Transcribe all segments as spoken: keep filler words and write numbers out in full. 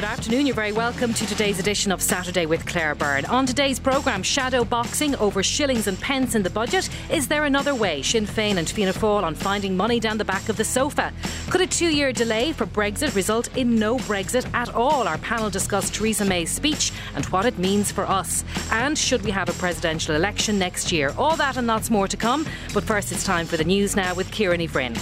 Good afternoon, you're very welcome to today's edition of Saturday with Claire Byrne. On today's programme, shadow boxing over shillings and pence in the budget. Is there another way? Sinn Féin and Fianna Fáil on finding money down the back of the sofa. Could a two-year delay for Brexit result in no Brexit at all? Our panel discussed Theresa May's speech and what it means for us. And should we have a presidential election next year? All that and lots more to come. But first it's time for the news now with Kieran Ifrin.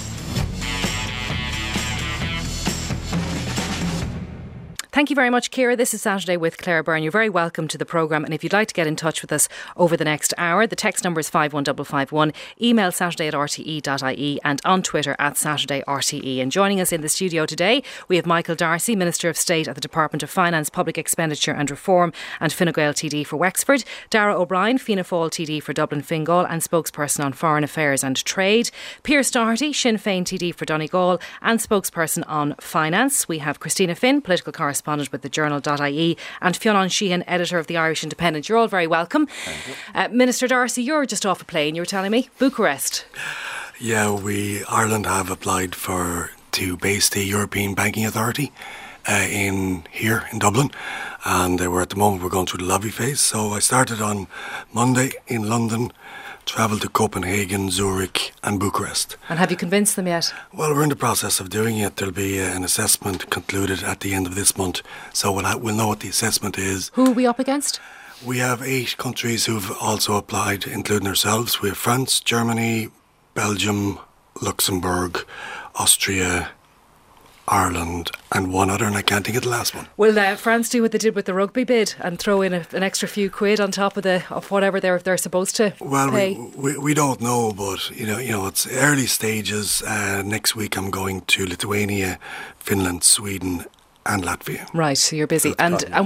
Thank you very much, Ciara. This is Saturday with Claire Byrne. You're very welcome to the programme, and if you'd like to get in touch with us over the next hour, the text number is five one five five one, email saturday at r t e dot i e and on Twitter at Saturday R T E. And joining us in the studio today, we have Michael Darcy, Minister of State at the Department of Finance, Public Expenditure and Reform and Fine Gael T D for Wexford, Darragh O'Brien, Fianna Fáil T D for Dublin Fingal and spokesperson on Foreign Affairs and Trade, Pearse Doherty, Sinn Féin T D for Donegal and spokesperson on Finance. We have Christina Finn, political correspondent with the journal dot I E, and Fionn Sheehan, editor of the Irish Independent. You're all very welcome. Uh, Minister Darcy, you're just off a plane, you were telling me. Bucharest. Yeah, we Ireland have applied for to base the European Banking Authority uh, in here in Dublin, and uh, we're at the moment we're going through the lobby phase. So I started on Monday in London, travelled to Copenhagen, Zurich and Bucharest. And have you convinced them yet? Well, we're in the process of doing it. There'll be uh, an assessment concluded at the end of this month, so we'll, ha- we'll know what the assessment is. Who are we up against? We have eight countries who've also applied, including ourselves. We have France, Germany, Belgium, Luxembourg, Austria, Ireland and one other, and I can't think of the last one. Will uh, France do what they did with the rugby bid and throw in a, an extra few quid on top of the of whatever they're they're supposed to well, pay? we, we we don't know, but you know you know it's early stages. Uh, next week I'm going to Lithuania, Finland, Sweden and Latvia. Right, so you're busy. And um,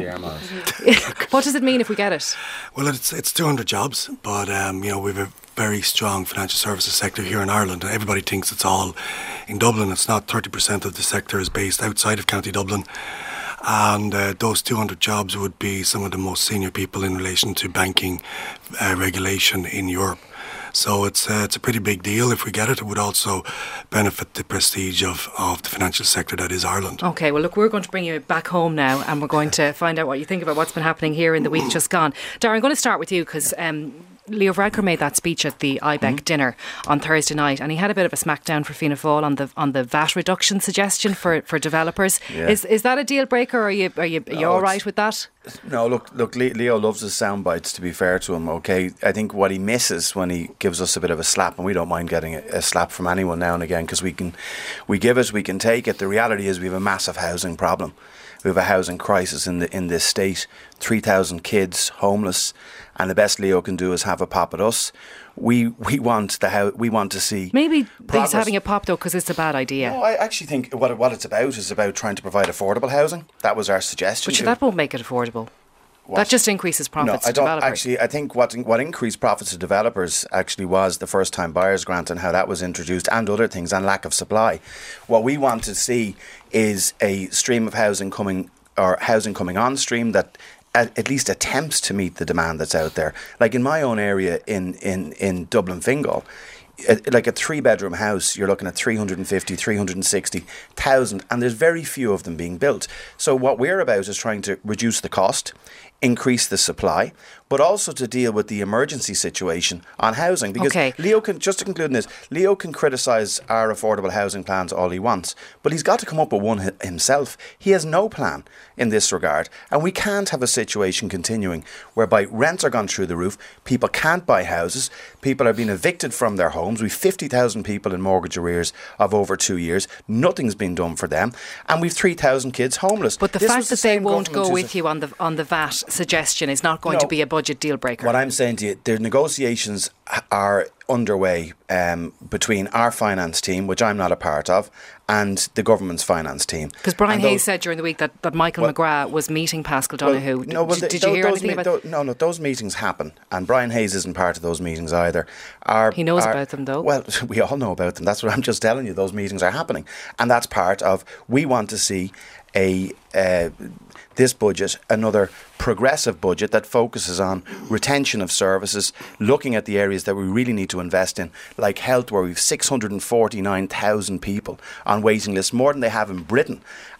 what does it mean if we get it? Well, it's it's two hundred jobs, but um, you know we've a very strong financial services sector here in Ireland, and everybody thinks it's all in Dublin. It's not. thirty percent of the sector is based outside of County Dublin, and uh, those two hundred jobs would be some of the most senior people in relation to banking uh, regulation in Europe. So it's uh, it's a pretty big deal. If we get it, it would also benefit the prestige of, of the financial sector that is Ireland. OK, well look, we're going to bring you back home now and we're going to find out what you think about what's been happening here in the week just gone. Darragh, I'm going to start with you because um, Leo Varadkar made that speech at the I B E C mm-hmm. dinner on Thursday night, and he had a bit of a smackdown for Fianna Fáil on the on the V A T reduction suggestion for, for developers. Yeah. Is is that a deal breaker, or are you are you, are you no, all right with that? No, look, look. Leo loves his sound bites. To be fair to him, okay. I think what he misses when he gives us a bit of a slap, and we don't mind getting a, a slap from anyone now and again because we can, we give it, we can take it. The reality is we have a massive housing problem. We have a housing crisis in the in this state. Three thousand kids homeless. And the best Leo can do is have a pop at us. We we want the how we want to see. Maybe progress. He's having a pop though because it's a bad idea. No, I actually think what what it's about is about trying to provide affordable housing. That was our suggestion. But that won't make it affordable. What? That just increases profits no, I to don't, developers. Actually, I think what what increased profits to developers actually was the first time buyers grant and how that was introduced, and other things, and lack of supply. What we want to see is a stream of housing coming or housing coming on stream that At, at least attempts to meet the demand that's out there. Like in my own area in, in, in Dublin Fingal, a, like a three bedroom house, you're looking at three hundred fifty, three hundred sixty thousand, and there's very few of them being built. So what we're about is trying to reduce the cost, increase the supply, but also to deal with the emergency situation on housing. Because okay. Leo can, just to conclude in this, Leo can criticise our affordable housing plans all he wants, but he's got to come up with one himself. He has no plan in this regard, and we can't have a situation continuing whereby rents are gone through the roof, people can't buy houses, people are being evicted from their homes. We've fifty thousand people in mortgage arrears of over two years. Nothing's been done for them, and we've three thousand kids homeless. But the this fact the that they won't go with you on the on the V A T suggestion is not going no, to be a budget deal breaker. What I'm saying to you, the negotiations are underway um, between our finance team, which I'm not a part of, and the government's finance team. Because Brian those, Hayes said during the week that, that Michael well, McGrath was meeting Paschal Donohoe. Well, no, well, did, the, did you hear those anything me- about th- No, no, those meetings happen, and Brian Hayes isn't part of those meetings either. Our, he knows our, about them though. Well, we all know about them. That's what I'm just telling you. Those meetings are happening, and that's part of, we want to see a uh, this budget, another progressive budget that focuses on retention of services, looking at the areas that we really need to invest in, like health, where we've six hundred forty-nine thousand people on waiting lists, more than they have in Britain.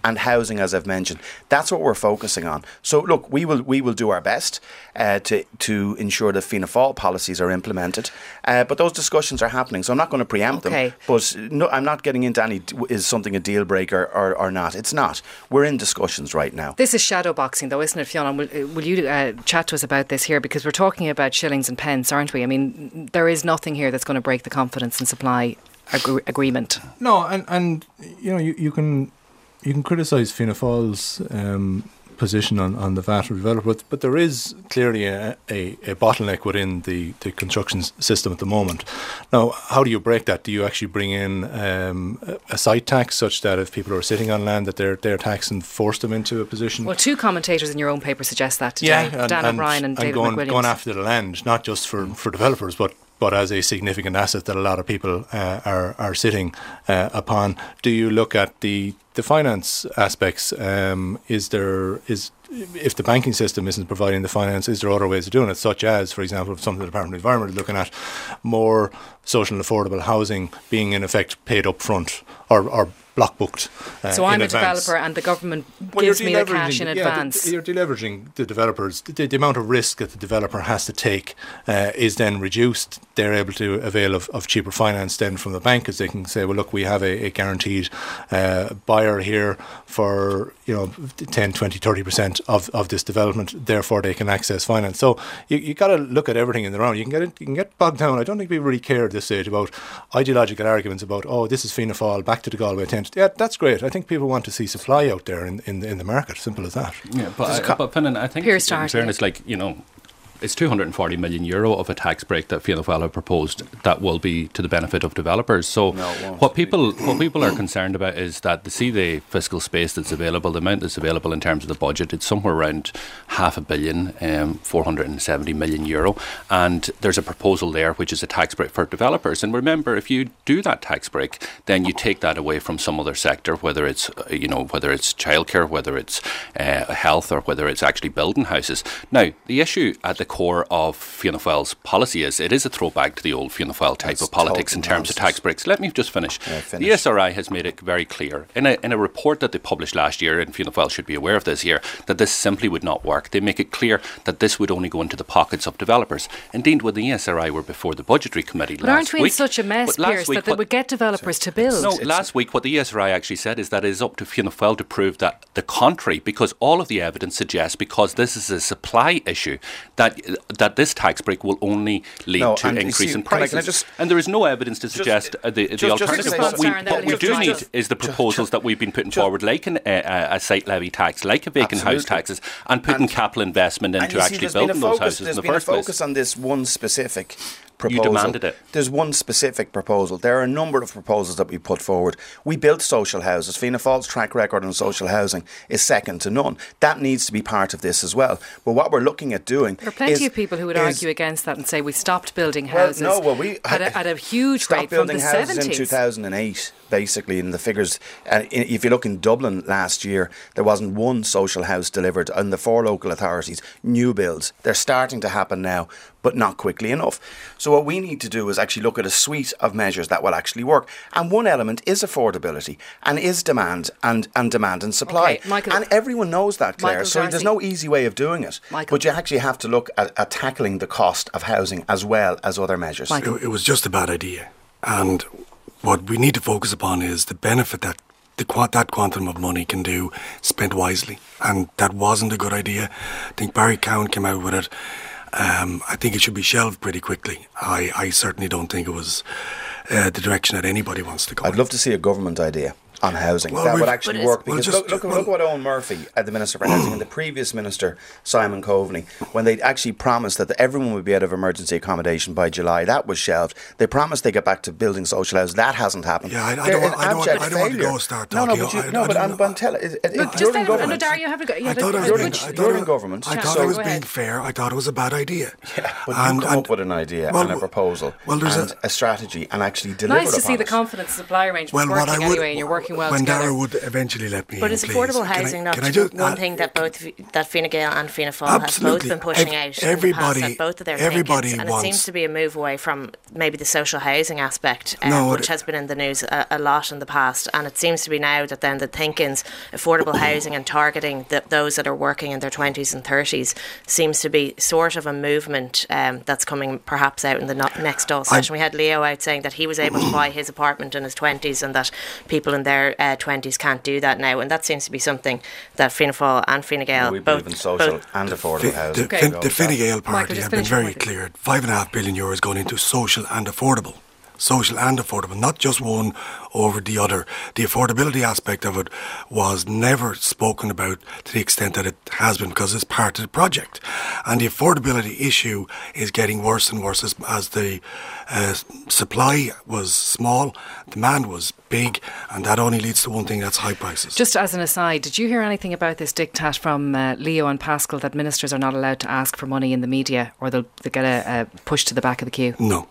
and housing, as I've mentioned. That's what we're focusing on. So look, we will we will do our best uh, to to ensure that Fianna Fáil policies are implemented, uh, but those discussions are happening. So I'm not going to preempt okay. them. But no, I'm not getting into any is something a deal breaker or, or not. It's not. We're in discussions right now. This is shadow boxing, though, isn't it, Fiona? Will, will you uh, chat to us about this here, because we're talking about shillings and pence, aren't we? I mean, there is nothing here that's going to break the confidence and supply ag- agreement. No, and and you know you, you can you can criticise Fianna Fáil's um, position on, on the V A T for developers, but there is clearly a, a, a bottleneck within the, the construction system at the moment. Now, how do you break that? Do you actually bring in um, a, a site tax such that if people are sitting on land that they're, they're taxed and force them into a position? Well, two commentators in your own paper suggest that today, yeah, and, Dan and, O'Brien and, and David going, McWilliams. going after the land, not just for, for developers, but but as a significant asset that a lot of people uh, are are sitting uh, upon. Do you look at the the finance aspects? Um, is there is if the banking system isn't providing the finance, is there other ways of doing it? Such as, for example, something the Department of the Environment is looking at, more social and affordable housing being in effect paid up front or, or block booked. Uh, so I'm a advance. developer and the government well, gives me the cash in yeah, advance. The, you're deleveraging the developers. The, the amount of risk that the developer has to take uh, is then reduced. They're able to avail of, of cheaper finance then from the bank, because they can say, well, look, we have a, a guaranteed uh, buyer here for, you know, ten, twenty, thirty percent of, of this development. Therefore, they can access finance. So you you got to look at everything in the round. You can get it, you can get bogged down. I don't think we really care at this stage about ideological arguments about, oh, this is Fianna Fáil, back to the Galway tent. Yeah, that's great. I think people want to see supply out there in in, in the market. Simple as that. Yeah, but I, but Finnan, I think Pierce in fairness, like, you know, it's two hundred forty million euro of a tax break that Fianna Fáil have proposed that will be to the benefit of developers. So no, what people what people are concerned about is that they see the fiscal space that's available, the amount that's available in terms of the budget. It's somewhere around half a billion, um, four hundred seventy million euro, and there's a proposal there which is a tax break for developers. And remember, if you do that tax break, then you take that away from some other sector, whether it's you know whether it's childcare, whether it's uh, health, or whether it's actually building houses. Now, the issue at the core of Fianna Fáil's policy is it is a throwback to the old Fianna Fáil type That's of politics in terms nonsense. of tax breaks. Let me just finish. Yeah, finish. The E S R I has made it very clear in a, in a report that they published last year, and Fianna Fáil should be aware of this year, that this simply would not work. They make it clear that this would only go into the pockets of developers. Indeed, when the E S R I were before the Budgetary Committee But last aren't we week, in such a mess, but last Pierce, week that they what- would get developers to build? No, last week what the E S R I actually said is that it is up to Fianna Fáil to prove that the contrary, because all of the evidence suggests, because this is a supply issue, that that this tax break will only lead No, to and you increase see, in can I- prices. can I just- and there is no evidence to suggest uh, the, the just- just alternative. say What something. we, Sorry, what we just- do just- need just- is the proposals that we've been putting just- forward, like an, uh, a site levy tax, like a vacant house Absolutely. taxes, and putting And- capital investment And into you see, actually there's been a building those focus, houses in there's the been a first place. focus on this one specific proposal. demanded it. There's one specific proposal. There are a number of proposals that we put forward. We built social houses. Fianna Fáil's track record on social housing is second to none. That needs to be part of this as well. But what we're looking at doing There are plenty is, of people who would is- argue against that and say we stopped building Well, houses no, well, we at, a, at a huge stopped rate from the building houses in seventies. two thousand eight, basically, in the figures. Uh, if you look in Dublin last year, there wasn't one social house delivered in the four local authorities, new builds. They're starting to happen now, but not quickly enough. So what we need to do is actually look at a suite of measures that will actually work. And one element is affordability and is demand and, and demand and supply. Okay, Michael- and everyone knows that, Claire. Michael so Darcy. there's no easy way of doing it. Michael. But you actually have to look at, at tackling the cost of housing as well as other measures. Michael. It, it was just a bad idea. And what we need to focus upon is the benefit that the qua- that quantum of money can do spent wisely. And that wasn't a good idea. I think Barry Cowan came out with it. Um, I think it should be shelved pretty quickly. I, I certainly don't think it was uh, the direction that anybody wants to go. I'd in. love to see a government idea on housing. Well, that we've- would actually But work. well, Because just- look, look, well- look what Owen Murphy, uh, the Minister for Housing, and the previous Minister, Simon Coveney, when they actually promised that everyone would be out of emergency accommodation by July, that was shelved. They promised they get back to building social houses. That hasn't happened. Yeah, I- I They're don't want- an I don't want- abject I don't want to failure. go start No, no, talking. but, you, I- no, I but don't I'm, I'm know. telling it, it, Look, it, just during let him- government. no, Dario, you have a go. You I had a- thought I was during- being, I thought during I- government. I Chat. thought Sorry, I was go being ahead. fair. I thought it was a bad idea. Yeah, but And- you come and- up with an idea well, and a proposal well, there's and a- a, strategy and actually deliver Nice to upon see the it. confidence supply arrangements Well, what working I would- anyway, and you're working working well when together. Dara would eventually let me But in, is please. affordable Can housing I, not can I just, one uh, thing that both that Fine Gael and Fianna Fáil have both absolutely. been pushing Ev- out everybody- in the past at both of their everybody thinkings, and wants- it seems to be a move away from maybe the social housing aspect, um, No, which it- has been in the news a, a lot in the past, and it seems to be now that then the thinkings, affordable housing and targeting the, those that are working in their twenties and thirties seems to be sort of a movement um, that's coming perhaps out in the no- next Dáil session. We had Leo out saying that he was able to buy his apartment in his twenties and that people in their uh, twenties can't do that now, and that seems to be something that Fianna Fáil and Fine Gael We both, believe in social both and affordable The, housing. the, Okay. Fin- the Fine Gael party Michael, just have been finish your very point. clear. Five and a half billion euros going into social and affordable. Social and affordable, not just one over the other. The affordability aspect of it was never spoken about to the extent that it has been, because it's part of the project. And the affordability issue is getting worse and worse as, as the uh, supply was small, demand was big, and that only leads to one thing, that's high prices. Just as an aside, did you hear anything about this diktat from uh, Leo and Pascal that ministers are not allowed to ask for money in the media, or they'll, they'll get a, a push to the back of the queue? No.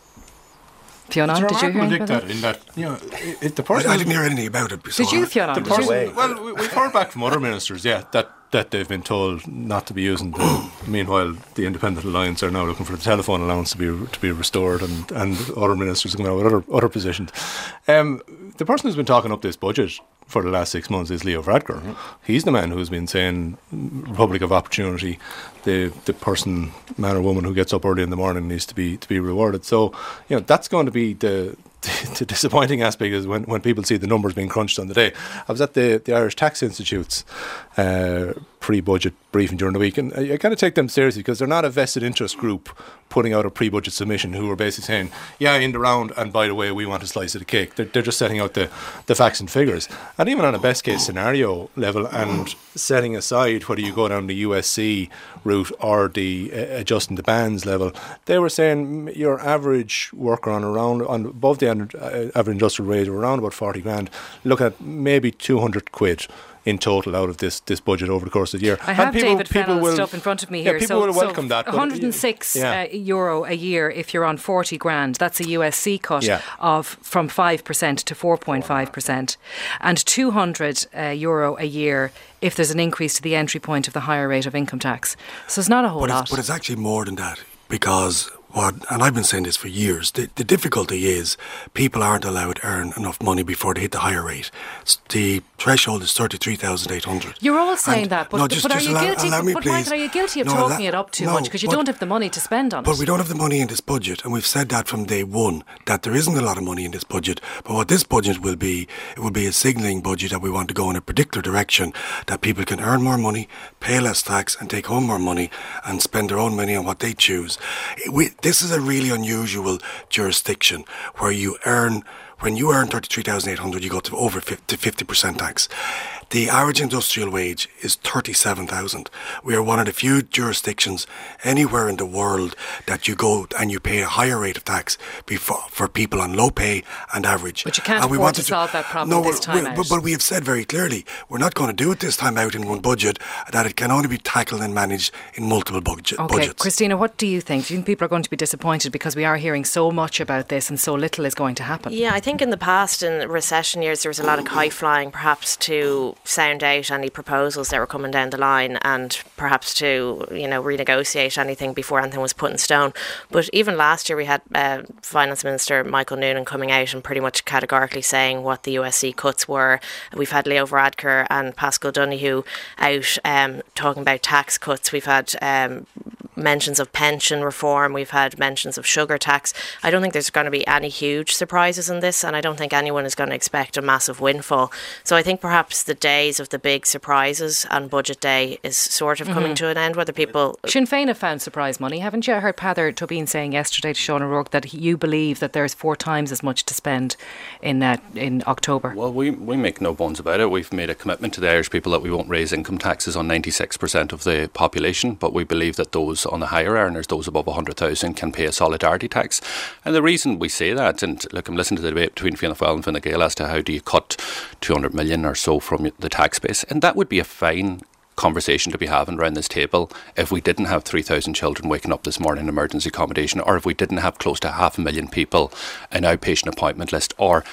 Fiona, It's a did you hear remarkable anything about dictat in that, you know, it, it, the I, person I didn't hear anything about it. Did so you, I- Fiona? The Did you? person, way. well, we- we've heard back from other ministers, yeah, that, that they've been told not to be using the. Meanwhile, the Independent Alliance are now looking for the telephone allowance to be to be restored, and, and other ministers are coming out with other other positions. Um, the person who's been talking up this budget for the last six months is Leo Varadkar. Mm-hmm. He's the man who's been saying Republic of Opportunity, the the person, man or woman who gets up early in the morning needs to be to be rewarded. So, you know, that's going to be the. The disappointing aspect is when, when people see the numbers being crunched on the day. I was at the, the Irish Tax Institute's uh, pre-budget briefing during the week, and I, I kind of take them seriously because they're not a vested interest group putting out a pre-budget submission who are basically saying, yeah, in the round, and by the way, we want a slice of the cake. They're, they're just setting out the, the facts and figures. And even on a best case scenario level, and setting aside whether you go down the U S C route or the uh, adjusting the bands level, they were saying your average worker on around, on above the uh, average industrial wage of around about forty grand, look at maybe two hundred quid in total out of this, this budget over the course of the year. I have and people, David people Fennell's will, stuff in front of me yeah, here. people so, will welcome so that. but- one hundred six yeah. uh, euro a year if you're on forty grand. That's a U S C cut Yeah. of from five percent to four point five percent, and two hundred uh, euro a year if there's an increase to the entry point of the higher rate of income tax. So it's not a whole But lot. it's, but it's actually more than that, because what, and I've been saying this for years, the, the difficulty is people aren't allowed to earn enough money before they hit the higher rate. S- The threshold is thirty-three thousand eight hundred. You're all saying And- that, but, no, just, but are just you allow, guilty? allow me, but please. Michael, are you guilty of No, talking allow- it up too no, much because you but- don't have the money to spend on But it? we don't have the money in this budget, and we've said that from day one, that there isn't a lot of money in this budget. But what this budget will be, it will be a signalling budget that we want to go in a particular direction, that people can earn more money, pay less tax, and take home more money, and spend their own money on what they choose. It- we, this is a really unusual jurisdiction where you earn, when you earn thirty-three thousand eight hundred, you go to over fifty percent tax. The average industrial wage is thirty-seven thousand. We are one of the few jurisdictions anywhere in the world that you go and you pay a higher rate of tax before, for people on low pay and average. But you can't and we afford wanted to solve that problem no, this we- time we- out. But, but we have said very clearly, we're not going to do it this time out in one budget, that it can only be tackled and managed in multiple budget, Okay, budgets. Christina, what do you think? Do you think people are going to be disappointed because we are hearing so much about this and so little is going to happen? Yeah, I think in the past, in recession years, there was a lot of kite flying, perhaps to sound out any proposals that were coming down the line, and perhaps to, you know, renegotiate anything before anything was put in stone. But even last year, we had uh, Finance Minister Michael Noonan coming out and pretty much categorically saying what the U S C cuts were. We've had Leo Varadkar and Pascal Donoghue out um, talking about tax cuts. We've had um, mentions of pension reform. We've had mentions of sugar tax. I don't think there's going to be any huge surprises in this, and I don't think anyone is going to expect a massive windfall. So I think perhaps the days of the big surprises on budget day is sort of coming to an end. Whether people Sinn Féin have found surprise money, haven't you? I heard Peadar Tobin saying yesterday to Sean O'Rourke that he- you believe that there's four times as much to spend in uh, in October. Well, we, we make no bones about it. We've made a commitment to the Irish people that we won't raise income taxes on ninety-six percent of the population, but we believe that those on the higher earners, those above one hundred thousand, can pay a solidarity tax. And the reason we say that, and look, I'm listening to the debate between Fianna Fáil and Fine Gael as to how do you cut two hundred million or so from the tax base, and that would be a fine conversation to be having around this table if we didn't have three thousand children waking up this morning in emergency accommodation, or if we didn't have close to half a million people an outpatient appointment list, or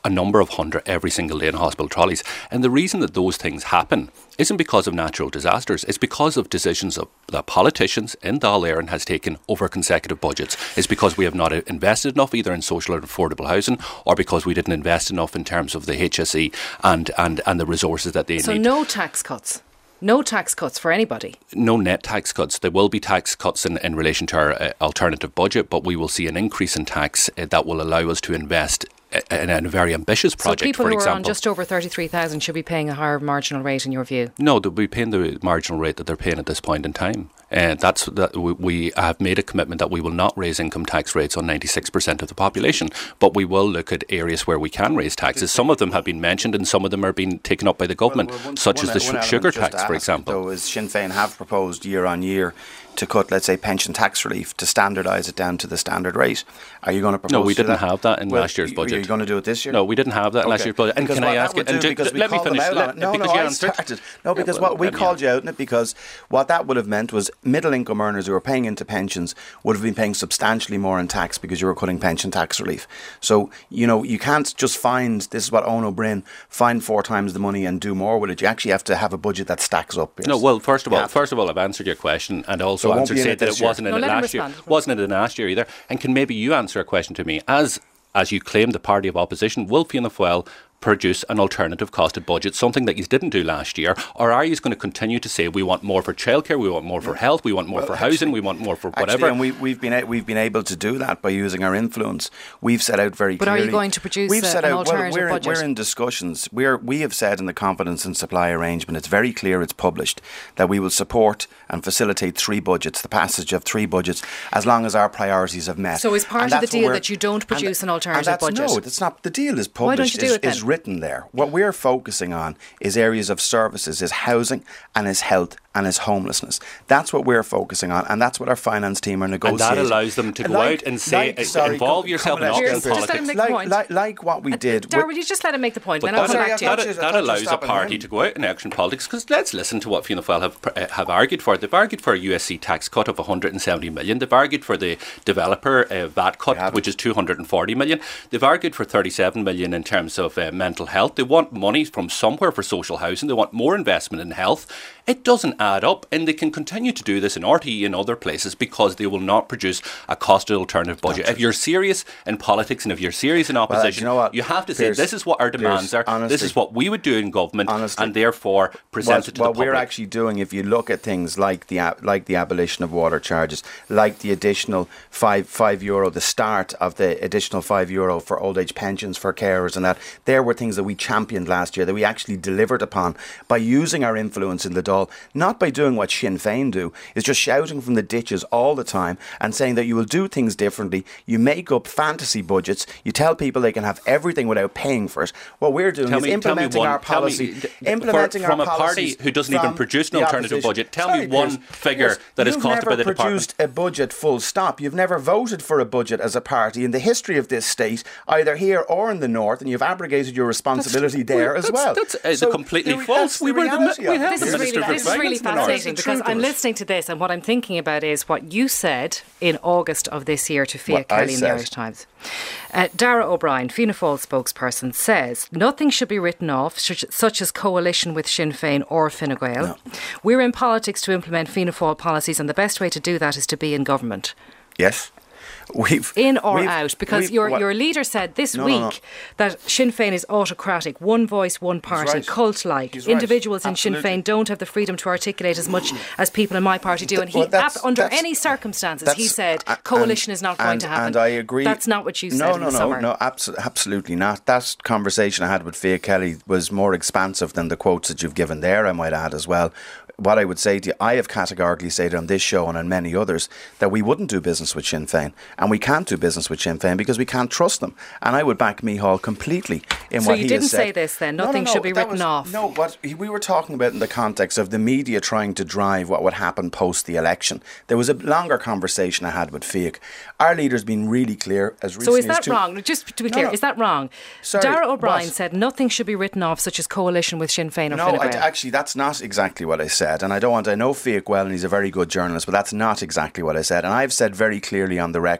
a number of hundred every single day in hospital trolleys. And the reason that those things happen isn't because of natural disasters. It's because of decisions of, that politicians in Dáil Éireann has taken over consecutive budgets. It's because we have not invested enough either in social or affordable housing, or because we didn't invest enough in terms of the H S E and, and, and the resources that they so need. So no tax cuts? No tax cuts for anybody? No net tax cuts. There will be tax cuts in, in relation to our uh, alternative budget, but we will see an increase in tax uh, that will allow us to invest in a very ambitious project, so people for who example. are on just over thirty-three thousand should be paying a higher marginal rate in your view? No, they'll be paying the marginal rate that they're paying at this point in time. And uh, that's that we, we have made a commitment that we will not raise income tax rates on ninety-six percent of the population, but we will look at areas where we can raise taxes. Some of them have been mentioned and some of them are being taken up by the government, well, well, one, such one, as the one sugar tax, for example. Though, is Sinn Féin have proposed year on year to cut, let's say, pension tax relief, to standardise it down to the standard rate. Are you going to propose No, we didn't that? have that in well, last year's budget. Are you going to do it this year? No, we didn't have that in okay. last year's budget. And because can I ask it? And do, just, let me finish. Let, no, no, because no, you I started. No, because yeah, well, what we yeah. called you out in it, because what that would have meant was middle income earners who were paying into pensions would have been paying substantially more in tax because you were cutting pension tax relief. So, you know, you can't just find, this is what Owen O'Brien, find four times the money and do more with it. You actually have to have a budget that stacks up. Yes. No, well, first of all, first of all, I've answered your question and also so answered say that it wasn't in it last year. Wasn't it in last year either? And can maybe you answer a question to me? As as you claim the party of opposition, will Fianna Fáil produce an alternative costed budget, something that you didn't do last year? Or are you going to continue to say we want more for childcare, we want more for health, we want more well, for actually, housing, we want more for whatever? Actually, and we, we've been we've been able to do that by using our influence. We've set out very but clearly. But are you going to produce we've a, set an out, alternative well, we're, budget? We're in discussions. We're, we have said in the confidence and supply arrangement, it's very clear, it's published, that we will support and facilitate three budgets, the passage of three budgets, as long as our priorities have met. So is part of the deal that you don't produce an alternative budget? No, that's not. The deal is published. Why don't you do is, it then? is written there. What we're focusing on is areas of services, is housing and is health and is homelessness. That's what we're focusing on, and that's what our finance team are negotiating. And that allows them to go like, out and say, like, sorry, involve come, yourself come in option politics. Just let him make the point. Like, like, like what we did. Uh, Darragh, will you just let him make the point? But then I'll come that, back to you. that, that, that allows a party to go out in action politics, because let's listen to what Fianna Fáil have, uh, have argued for. They've argued for a U S C tax cut of one hundred seventy million. They've argued for the developer uh, V A T cut, which is two hundred forty million. They've argued for thirty-seven million in terms of uh, mental health. They want money from somewhere for social housing. They want more investment in health. It doesn't add up, and they can continue to do this in R T E and other places because they will not produce a costed alternative budget. If you're serious in politics and if you're serious in opposition, well, you know what? you have to Pierce, say this is what our demands Pierce, are, honestly, this is what we would do in government, honestly, and therefore present what, it to what the public. What we're actually doing, if you look at things like the like the abolition of water charges, like the additional five five euro, the start of the additional five euro for old age pensions for carers, and that there were things that we championed last year that we actually delivered upon by using our influence in the Dáil, not by doing what Sinn Féin do, is just shouting from the ditches all the time and saying that you will do things differently. You make up fantasy budgets. You tell people they can have everything without paying for it. What we're doing tell is me, implementing one, our policy. Me, implementing for, from our a party who doesn't even produce an alternative opposition. budget. Tell Sorry, me one Pierce, figure Pierce, that is costed by the department. You've never produced a budget full stop. You've never voted for a budget as a party in the history of this state, either here or in the north, and you've abrogated your responsibility that's, there as that's, well. That's uh, so completely the, false. We were the, we this is really, this is really fascinating because I'm listening to this and what I'm thinking about is what you said in August of this year to Fia Kelly in the Irish Times. Uh, Darragh O'Brien, Fianna Fáil spokesperson, says nothing should be written off, such, such as coalition with Sinn Féin or Fine Gael. No. We're in politics to implement Fianna Fáil policies, and the best way to do that is to be in government. Yes. We've, in or we've, out, because your well, your leader said this no, week no, no. that Sinn Féin is autocratic, one voice, one party, right. cult-like. He's Individuals right. in Sinn Féin don't have the freedom to articulate as much as people in my party do. And he, well, that's, under that's, any circumstances, he said uh, coalition and, is not going and, to happen. And I agree. That's not what you said no, in no, the no, summer. No, no, abso- absolutely not. That conversation I had with Fia Kelly was more expansive than the quotes that you've given there, I might add as well. What I would say to you, I have categorically said on this show and on many others that we wouldn't do business with Sinn Féin, and we can't do business with Sinn Féin because we can't trust them. And I would back Micheál completely in so what he has said. So you didn't say this then? Nothing no, no, no, should be written was, off? No, what we were talking about in the context of the media trying to drive what would happen post the election. There was a longer conversation I had with Fiach. Our leader's been really clear as recently So is that as two- wrong? Just to be clear, no, no. is that wrong? Sorry, Darragh O'Brien what? said nothing should be written off, such as coalition with Sinn Féin or No, Fine I, Gael. actually, that's not exactly what I said. And I don't want, I know Fiach well and he's a very good journalist, but that's not exactly what I said. And I've said very clearly on the record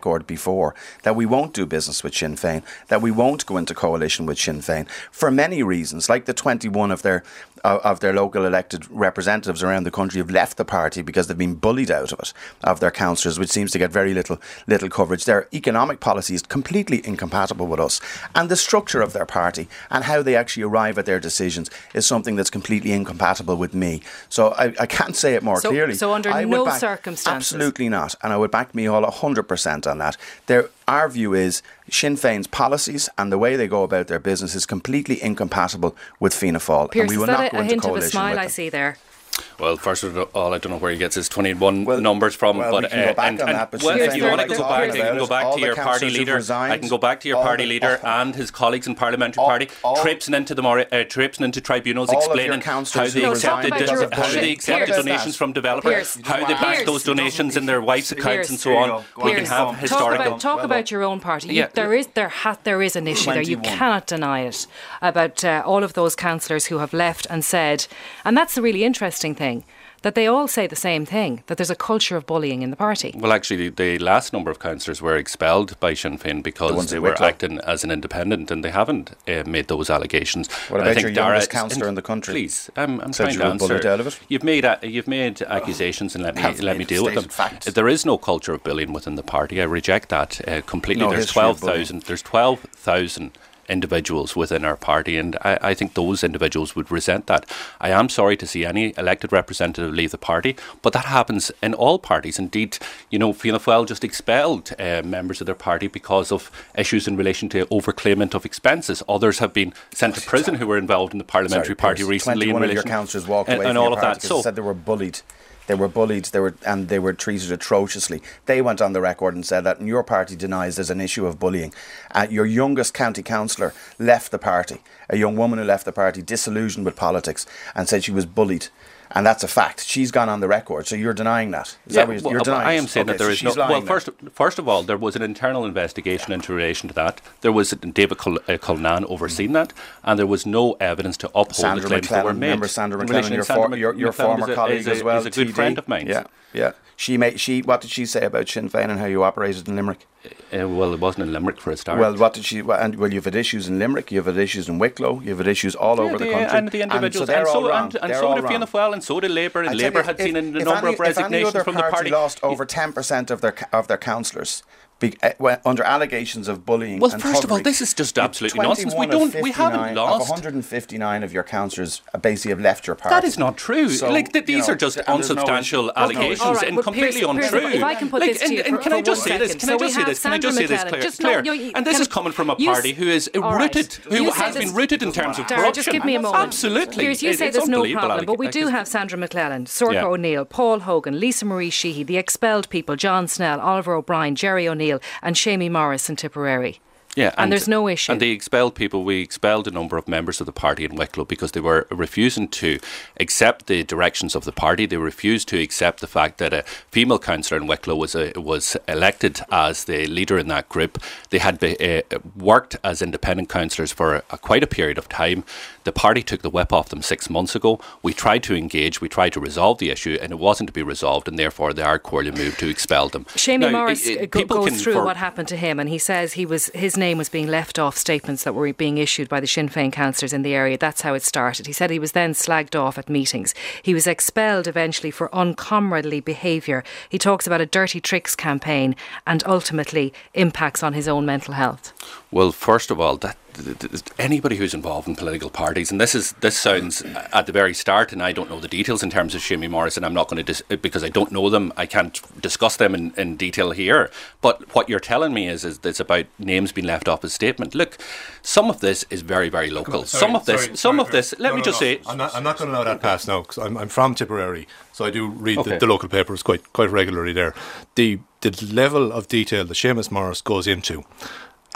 record before that we won't do business with Sinn Féin, that we won't go into coalition with Sinn Féin for many reasons, like the twenty-one of their of their local elected representatives around the country have left the party because they've been bullied out of it, of their councillors, which seems to get very little little coverage. Their economic policy is completely incompatible with us. And the structure of their party and how they actually arrive at their decisions is something that's completely incompatible with me. So I, I can't say it more so, clearly. So under I no back, circumstances? Absolutely not. And I would back Micheál one hundred percent on that. There, our view is Sinn Féin's policies and the way they go about their business is completely incompatible with Fianna Fáil. Pierce, and we will is that not a, go a into hint of a coalition smile with I them. see there? Well, first of all, I don't know where he gets his twenty-one well, numbers from. well, but we can go back and, on and, that, but well, Sinn if Féin you don't want to like go talking back, you about can go it. back All to the your party councillors who've leader. resigned, I can go back to your all party the- leader all- and his colleagues in parliamentary all- party, all- traipsing into the more, uh, traipsing into tribunals, all of your explaining how councillors they who accepted resigned because the, of how bullying. they accepted Pierce. donations from developers, Pierce. how they banked Pierce. those donations in their wives' accounts, and so Pierce. on. We can Pierce, have talk historical. about, talk about your own party. You, Yeah. there is there ha, there is an issue there. You twenty-one. cannot deny it about uh, all of those councillors who have left and said, and that's the really interesting thing, that they all say the same thing, that there's a culture of bullying in the party. Well, actually, the last number of councillors were expelled by Sinn Féin The because ones they in were Wicklow. acting as an independent, and they haven't uh, made those allegations. What And about I think your Dara- youngest councillor in the country? Please, I'm, I'm Said trying you to were answer. bullied out of it? You've made uh, you've made accusations, and let me Haven't let made me deal with them. stated facts. There is no culture of bullying within the party. I reject that uh, completely. No there's history of twelve thousand. There's twelve thousand individuals within our party, and I, I think those individuals would resent that. I am sorry to see any elected representative leave the party, but that happens in all parties. Indeed, you know, Fianna Fáil just expelled uh, members of their party because of issues in relation to overclaimment of expenses. Others have been sent to prison who were involved in the parliamentary Sorry, party Pierce, recently in twenty-one relation of your councillors walked and, away and from all your of party that. 'cause So they said they were bullied. They were bullied. They were and they were treated atrociously. They went on the record and said that, and your party denies there's an issue of bullying. Uh, your youngest county councillor left the party. A young woman who left the party, disillusioned with politics, and said she was bullied. And that's a fact. She's gone on the record. So you're denying that? Is Yeah, that what well, you're denying? I it? am saying Okay, that there so is no. she's lying Well, then. first, first of all, there was an internal investigation into relation to that. There was David Cul- uh, Cullinan overseeing that, and there was no evidence to uphold Sandra the claims that were McClellan, made. remember Sandra In McClellan, relation to your, Sandra for, your, your McClellan former is a- colleague is a, as well. is a good T D. friend of mine. Yeah, yeah. She made. She. What did she say about Sinn Féin and how you operated in Limerick? Uh, well, it wasn't in Limerick for a start. Well, what did she? Well, and well, you've had issues in Limerick, you've had issues in Wicklow, you've had issues all Yeah, over the the- country, and the individuals, and so they're and all so, wrong. and, and They're so all did Fianna wrong. Fáil, and so did Labour, and I tell Labour you, had if- seen a if number any, of resignations if any other from the party. lost over ten percent of their of their councillors. Be, uh, well, under allegations of bullying. Well, and first of all, thuggery. this is just absolutely twenty-one nonsense. We of don't, we haven't fifty-nine lost. Of one hundred fifty-nine of your councillors basically have left your party. That is not true. So, like th- you these know, are just and there's no unsubstantial issue. There's no allegations issue. All right, and well, completely Pierce, Pierce, untrue. if I can put like, this to and, you and for- can for I just one say this? second. Can So I we just say have this? Can I Sandra just say this McClellan. clear? Just no, clear? you- you- And this can is I- coming from a you party s- who is all right. rooted, who You say has this- been rooted in terms of Dara, corruption. just give me a moment. Absolutely. Here's, you It- say it's there's no unbelievable, problem, but we alleg- do have Sandra McClellan, Sorcha Yeah. O'Neill, Paul Hogan, Lisa Marie Sheehy, the expelled people, John Snell, Oliver O'Brien, Jerry O'Neill, and Shamie Morris in Tipperary. Yeah, And there's no issue. And they expelled people. We expelled a number of members of the party in Wicklow because they were refusing to accept the directions of the party. They refused to accept the fact that a female councillor in Wicklow was a, was elected as the leader in that group. They had be, uh, worked as independent councillors for a, a, quite a period of time. The party took the whip off them six months ago. We tried to engage, we tried to resolve the issue, and it wasn't to be resolved, and therefore the Ard Comhairle moved to expel them. Shamie Now, Morris it- it- go- people goes can through for- what happened to him, and he says he was his name was being left off statements that were being issued by the Sinn Féin councillors in the area. That's how it started. He said he was then slagged off at meetings. He was expelled eventually for uncomradely behaviour. He talks about a dirty tricks campaign and ultimately impacts on his own mental health. Well, first of all, that th- th- anybody who's involved in political parties, and this is this sounds at the very start, and I don't know the details in terms of Shamie Morris, and I'm not going to dis- because I don't know them. I can't discuss them in, in detail here. But what you're telling me is, is it's about names being left off a statement. Look, some of this is very, very local. Sorry, some of this, sorry, some sorry, of this. Let no, me no, just no. say, I'm not, I'm not going to allow that pass now because I'm, I'm from Tipperary, so I do read Okay. the, the local papers quite quite regularly there. The the level of detail that Seamus Morris goes into about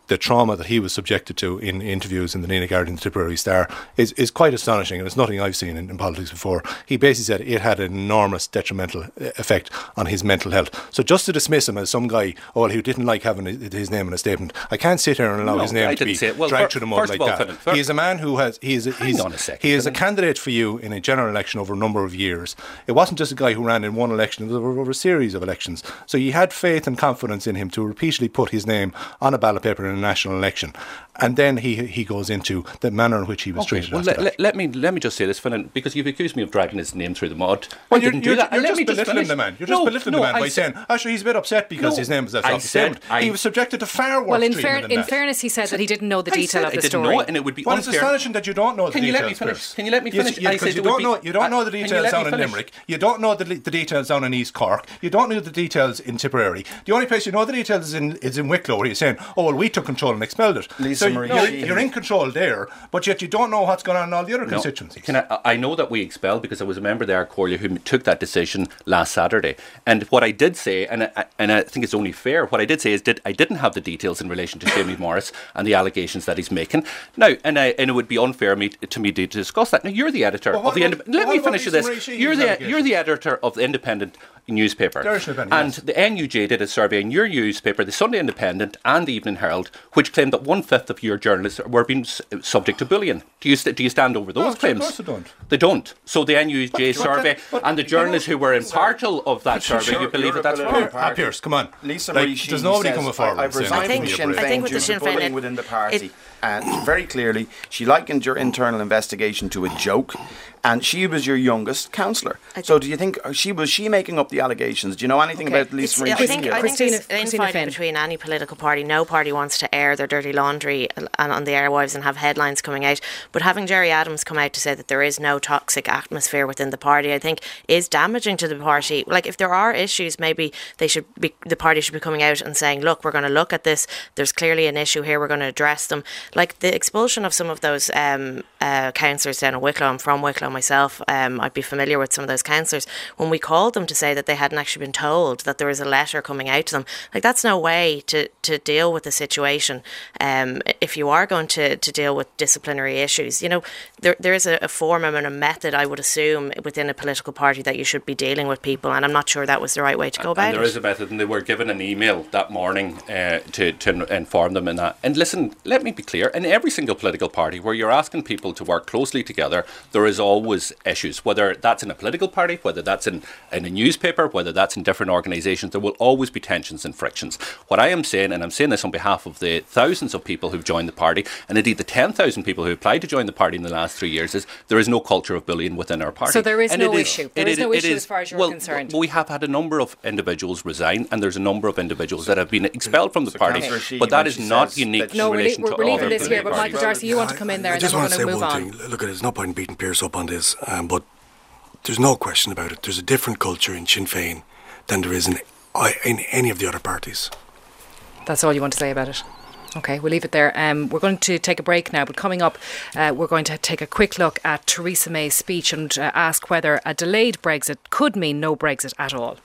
the trauma that he was subjected to in interviews in the Nenagh Guardian, the Tipperary Star, is, is quite astonishing, and it's nothing I've seen in, in politics before. He basically said it had an enormous detrimental effect on his mental health. So just to dismiss him as some guy, oh, well, who didn't like having his name in a statement, I can't sit here and allow no, his name I to be well, dragged for, through the mud like all, that. Finn, he is a man who has, he is, a, he's, on a second, he is a Finn. candidate for you in a general election over a number of years. It wasn't just a guy who ran in one election, it was over, over a series of elections. So you had faith and confidence in him to repeatedly put his name on a ballot paper in a national election. And then he he goes into the manner in which he was okay, treated. Well, let, let, let me let me just say this, Finn, because you've accused me of dragging his name through the mud. Well, I you're, didn't you're, do that. You're let just me belittling just the man. You're just no, belittling no, the man I by said, saying, actually, he's a bit upset because no, his name was I off the said, statement. I, he was subjected to far worse Well, in, treatment fair, than in that. fairness, he said that he didn't know the I detail said of the I didn't story. know it, and it would be Well, unfair. it's astonishing that you don't know the Can you details. let me finish? Chris. Can you let me Yes, finish? you, I said you it don't would know. be, You don't I, know the can you details let me down in finish? Limerick. You don't know the, the details down in East Cork. You don't know the details in Tipperary. The only place you know the details is in is in Wicklow, where you're saying, "Oh, well, we took control and expelled it." Lisa so Marie you're, Sheehan. you're in control there, but yet you don't know what's going on in all the other No. constituencies. Can I, I know that we expelled because I was a member there, Corlia, who took that decision last Saturday. And what I did say, and I, and I think it's only fair, what I did say is did I didn't have the details in relation to Jamie Morris and the allegations that he's making. Now, and I, and it would be unfair me, to me to discuss that. Now, you're the editor Well, what of the. about- Indep- let what me about finish with Lisa this. Marie You're Sheehan's the allegations? you're the editor of the Independent newspaper, The Irish Independent, and yes. the N U J did a survey in your newspaper, the Sunday Independent and the Evening Herald, which claimed that one fifth of your journalists were being s- subject to bullying. Do you st- do you stand over those of claims? course they don't. They don't. So the N U J But- but survey that- but- and the journalists who were impartial of that Sure, survey, you believe you're that that's a wrong. political Ah, party. Pierce, come on. Lisa Like, Marie there's Sheehan nobody says, coming forward I, I've and saying resigned I think- from Sinn I Féin think with due the to Sinn Féin, bullying it- within the party. it- And very clearly, she likened your internal investigation to a joke, and she was your youngest councillor. So do you think uh, she was she making up the allegations? Do you know anything Okay. about Lisa It's, Marie I think, Sheehan? I think Christina- it's Christina infighting Finn. between any political party. No party wants to air their dirty laundry and on the airwaves and have headlines coming out. But having Jerry Adams come out to say that there is no toxic atmosphere within the party, I think, is damaging to the party. Like, if there are issues, maybe they should be the party should be coming out and saying, "Look, we're going to look at this. There's clearly an issue here. We're going to address them." Like the expulsion of some of those um, uh, councillors down in Wicklow. I'm from Wicklow myself. Um, I'd be familiar with some of those councillors. When we called them to say that they hadn't actually been told that there was a letter coming out to them, like that's no way to, to deal with the situation. Um, if you are going to, to deal with disciplinary issues, you know, there there is a, a form and a method, I would assume, within a political party that you should be dealing with people, and I'm not sure that was the right way to go about And there it. is a method, and they were given an email that morning uh, to, to inform them in that. And listen, let me be clear, in every single political party where you're asking people to work closely together, there is always issues, whether that's in a political party, whether that's in, in a newspaper, whether that's in different organisations, there will always be tensions and frictions. What I am saying, and I'm saying this on behalf of the thousands of people who've joined the party, and indeed the ten thousand people who applied to join the party in the last three years, is there is no culture of bullying within our party. So there is And no it issue. There it is no it issue as far as you're well, concerned. We have had a number of individuals resign, and there's a number of individuals that have been expelled from the So party, Councillor Sheehan, but that when is she not says unique that in No, we're, relation we're, to we're leaving other this here, but political Michael parties. Darcy, you want to come in there, I and then just we're want going to to say move one on. thing. Look, there's no point beating Pierce up on this, um, but there's no question about it. There's a different culture in Sinn Féin than there is in, in any of the other parties. That's all you want to say about it? Okay, we'll leave it there. Um, we're going to take a break now, but coming up, uh, we're going to take a quick look at Theresa May's speech and uh, ask whether a delayed Brexit could mean no Brexit at all.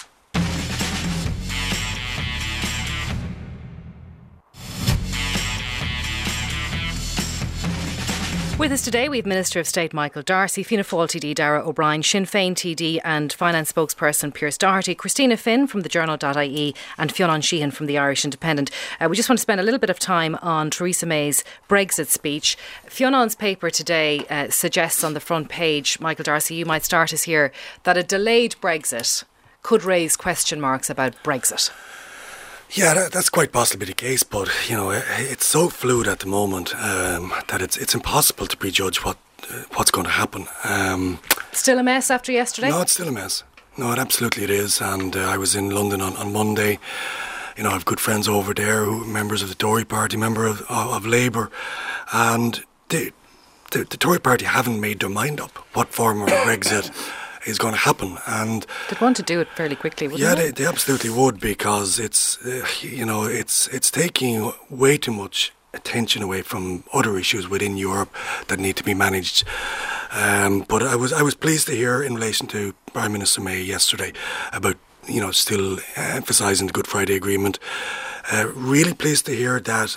With us today, we have Minister of State Michael Darcy, Fianna Fáil T D Darragh O'Brien, Sinn Féin T D and Finance spokesperson Pierce Doherty, Christina Finn from the journal dot I E and Fionn Sheehan from the Irish Independent. Uh, we just want to spend a little bit of time on Theresa May's Brexit speech. Fionn's paper today uh, suggests on the front page, Michael Darcy, you might start us here, that a delayed Brexit could raise question marks about Brexit. Yeah, that, that's quite possibly the case, but you know, it, it's so fluid at the moment um, that it's it's impossible to prejudge what uh, what's going to happen. Um, Still a mess after yesterday? no, it's still a mess. No, it absolutely it is. And uh, I was in London on, on Monday. You know, I have good friends over there, who members of the Tory party, member of, of, of Labour, and they, the, the Tory party haven't made their mind up what form of Brexit is going to happen. And They'd want to do it fairly quickly, wouldn't yeah, they? they, they absolutely would, because it's uh, you know it's it's taking way too much attention away from other issues within Europe that need to be managed. Um, but I was I was pleased to hear in relation to Prime Minister May yesterday about you know still emphasising the Good Friday Agreement. Uh, really pleased to hear that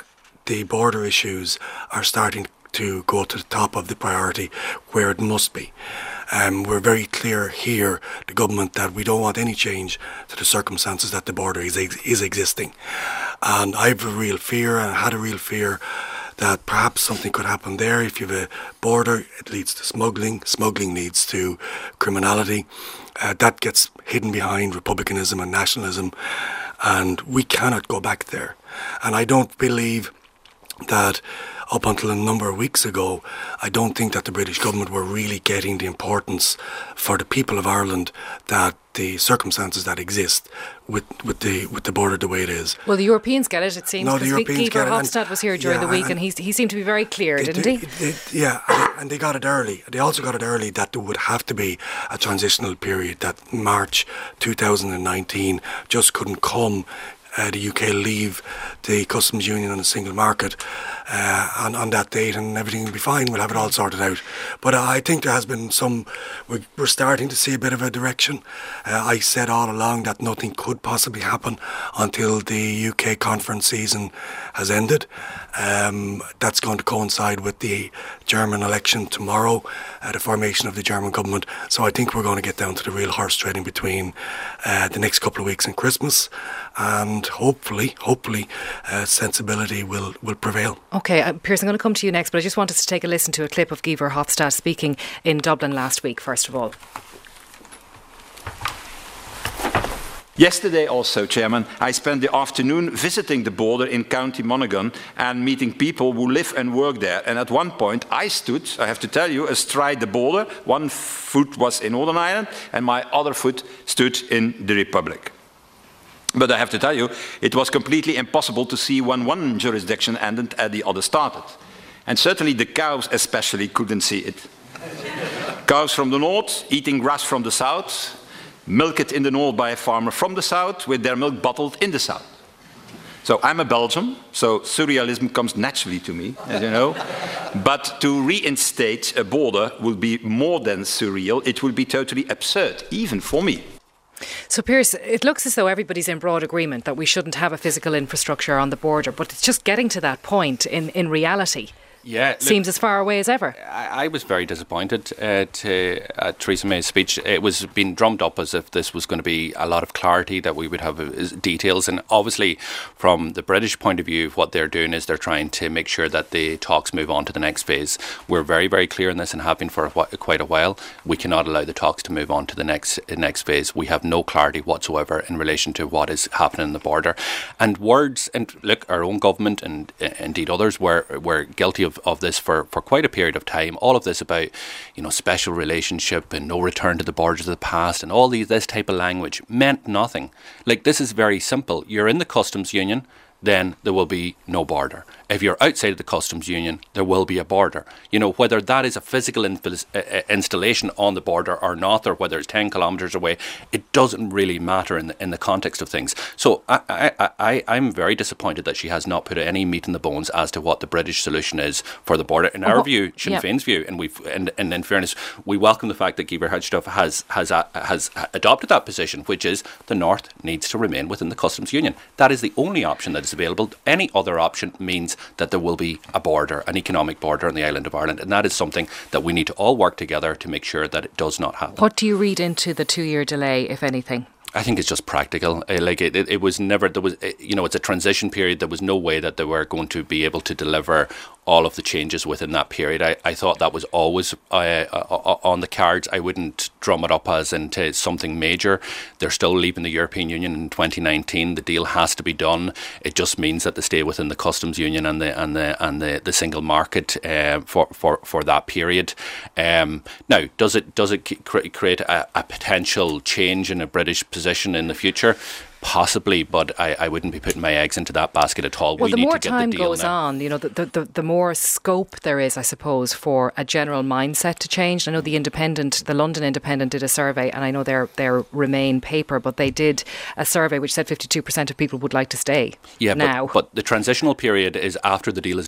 the border issues are starting to go to the top of the priority where it must be. Um, we're very clear here, the government, that we don't want any change to the circumstances that the border is, is existing. And I have a real fear, and I had a real fear, that perhaps something could happen there. If you have a border, it leads to smuggling. Smuggling leads to criminality. Uh, that gets hidden behind republicanism and nationalism. And we cannot go back there. And I don't believe that up until a number of weeks ago, I don't think that the British government were really getting the importance for the people of Ireland that the circumstances that exist with with the with the border the way it is. Well, the Europeans get it, it seems. No, the Europeans Guy get it. Verhofstadt was here during yeah, the week, and, and he he seemed to be very clear, they, didn't they, he? They, yeah, and, and they got it early. They also got it early that there would have to be a transitional period. That March two thousand nineteen just couldn't come. Uh, the U K leave the customs union and the single market uh, on, on that date, and everything will be fine. We'll have it all sorted out. But uh, I think there has been some, we're, we're starting to see a bit of a direction. Uh, I said all along that nothing could possibly happen until the U K conference season has ended. Um, that's going to coincide with the German election tomorrow, uh, the formation of the German government. So I think we're going to get down to the real horse trading between uh, the next couple of weeks and Christmas. And hopefully, hopefully, uh, sensibility will, will prevail. OK, uh, Pierce, I'm going to come to you next, but I just wanted to take a listen to a clip of Guy Verhofstadt speaking in Dublin last week, first of all. Yesterday also, Chairman, I spent the afternoon visiting the border in County Monaghan and meeting people who live and work there. And at one point I stood, I have to tell you, astride the border. One foot was in Northern Ireland and my other foot stood in the Republic. But I have to tell you, it was completely impossible to see when one jurisdiction ended and the other started. And certainly the cows especially couldn't see it. Cows from the north eating grass from the south, milked in the north by a farmer from the south, with their milk bottled in the south. So I'm a Belgian, so surrealism comes naturally to me, as you know. But to reinstate a border will be more than surreal. It will be totally absurd, even for me. So, Pierce, it looks as though everybody's in broad agreement that we shouldn't have a physical infrastructure on the border, but it's just getting to that point in, in reality. Yeah, look, seems as far away as ever. I, I was very disappointed at uh, Theresa May's speech. It was being drummed up as if this was going to be a lot of clarity, that we would have uh, details. And obviously, from the British point of view, what they're doing is they're trying to make sure that the talks move on to the next phase. We're very, very clear in this and have been for a wh- quite a while. We cannot allow the talks to move on to the next uh, next phase. We have no clarity whatsoever in relation to what is happening in the border. And words, and look, our own government and uh, indeed others were were guilty of of this for, for quite a period of time. All of this about, you know, special relationship and no return to the borders of the past and all these this type of language meant nothing. Like, this is very simple. You're in the customs union, then there will be no border. If you're outside of the customs union, there will be a border. You know, whether that is a physical inf- uh, installation on the border or not, or whether it's ten kilometres away, it doesn't really matter in the, in the context of things. So I, I, I, I'm very disappointed that she has not put any meat in the bones as to what the British solution is for the border. In our oh, view, Sinn yep. Féin's view, and we've, and, and in fairness, we welcome the fact that Guy Verhofstadt has has uh, has adopted that position, which is the North needs to remain within the customs union. That is the only option that is available. Any other option means that there will be a border, an economic border on the island of Ireland, and that is something that we need to all work together to make sure that it does not happen. What do you read into the two-year delay, if anything? I think it's just practical. Uh, like it, it, it was never there was. Uh, you know, it's a transition period. There was no way that they were going to be able to deliver all of the changes within that period. I, I thought that was always uh, uh, on the cards. I wouldn't drum it up as into something major. They're still leaving the European Union in twenty nineteen. The deal has to be done. It just means that they stay within the customs union and the and the and the, the single market uh, for, for for that period. Um, now, does it does it create a, a potential change in a British position in the future? Possibly, but I, I wouldn't be putting my eggs into that basket at all. Well, we the need more to get time the deal goes now. on, you know, the, the, the, the more scope there is, I suppose, for a general mindset to change. I know the Independent, the London Independent did a survey, and I know their their Remain paper, but they did a survey which said fifty-two percent of people would like to stay yeah, now. But, but the transitional period is after the deal is done.